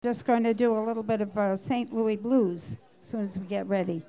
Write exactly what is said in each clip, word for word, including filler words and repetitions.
Just going to do a little bit of uh, Saint Louis blues as soon as we get ready.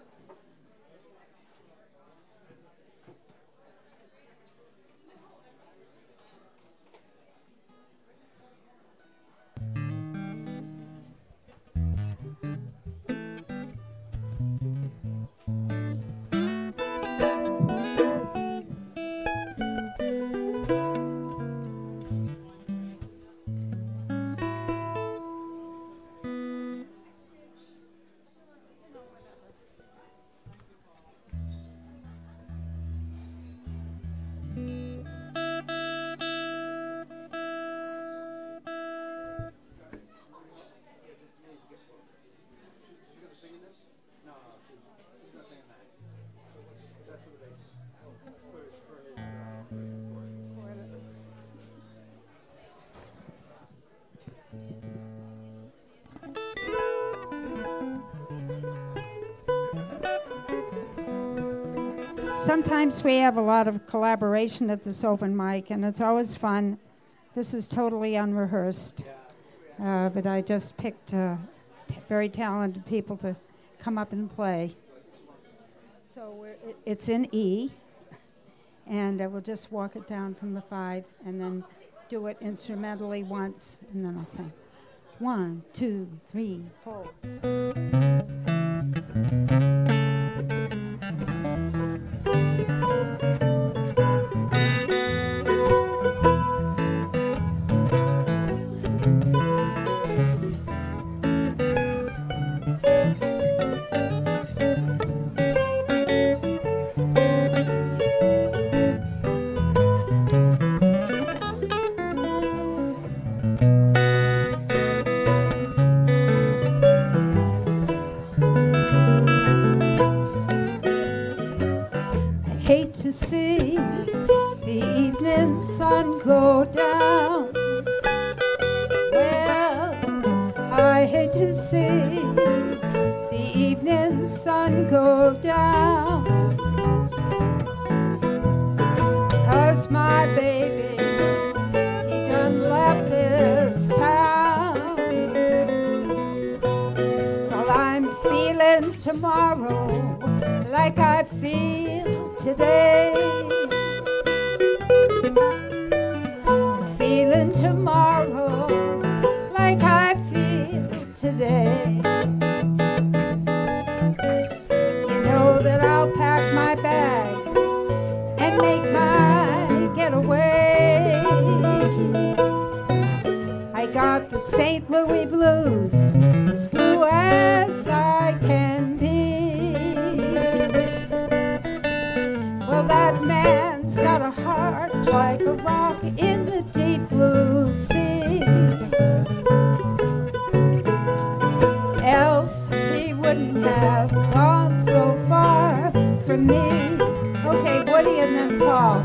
Sometimes we have a lot of collaboration at this open mic, and it's always fun. This is totally unrehearsed, uh, but I just picked uh, t- very talented people to come up and play. So we're, it, it's in E, and uh, we'll just walk it down from the five, and then do it instrumentally once, and then I'll sing. One, two, three, four. See the evening sun go down. Well, I hate to see the evening sun go down, 'cause my baby, he done left this town. Well, I'm feeling tomorrow like I feel today. Feeling tomorrow like I feel today. You know that I'll pack my bag and make my getaway. I got the Saint Louis blues, as blue as I can be. Well, that man's got a heart like a rock in the deep blue sea. Else he wouldn't have gone so far from me. Okay, Woody and then Paul.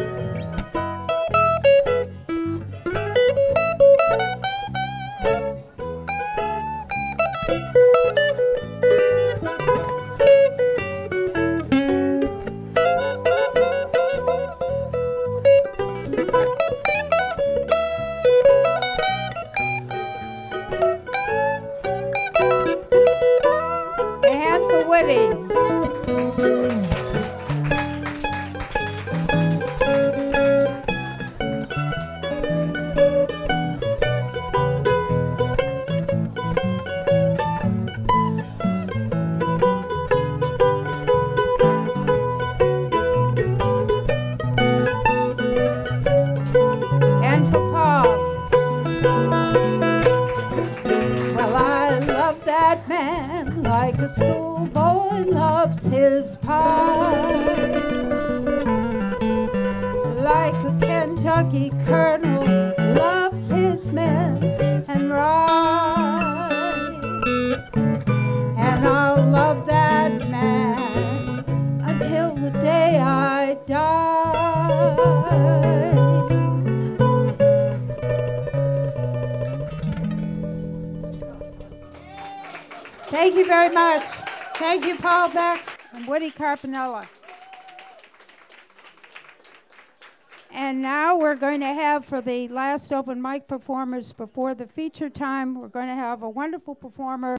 Thank you very much. Thank you, Paul Beck and Woody Carpinella. And now we're going to have, for the last open mic performers before the feature time, we're going to have a wonderful performer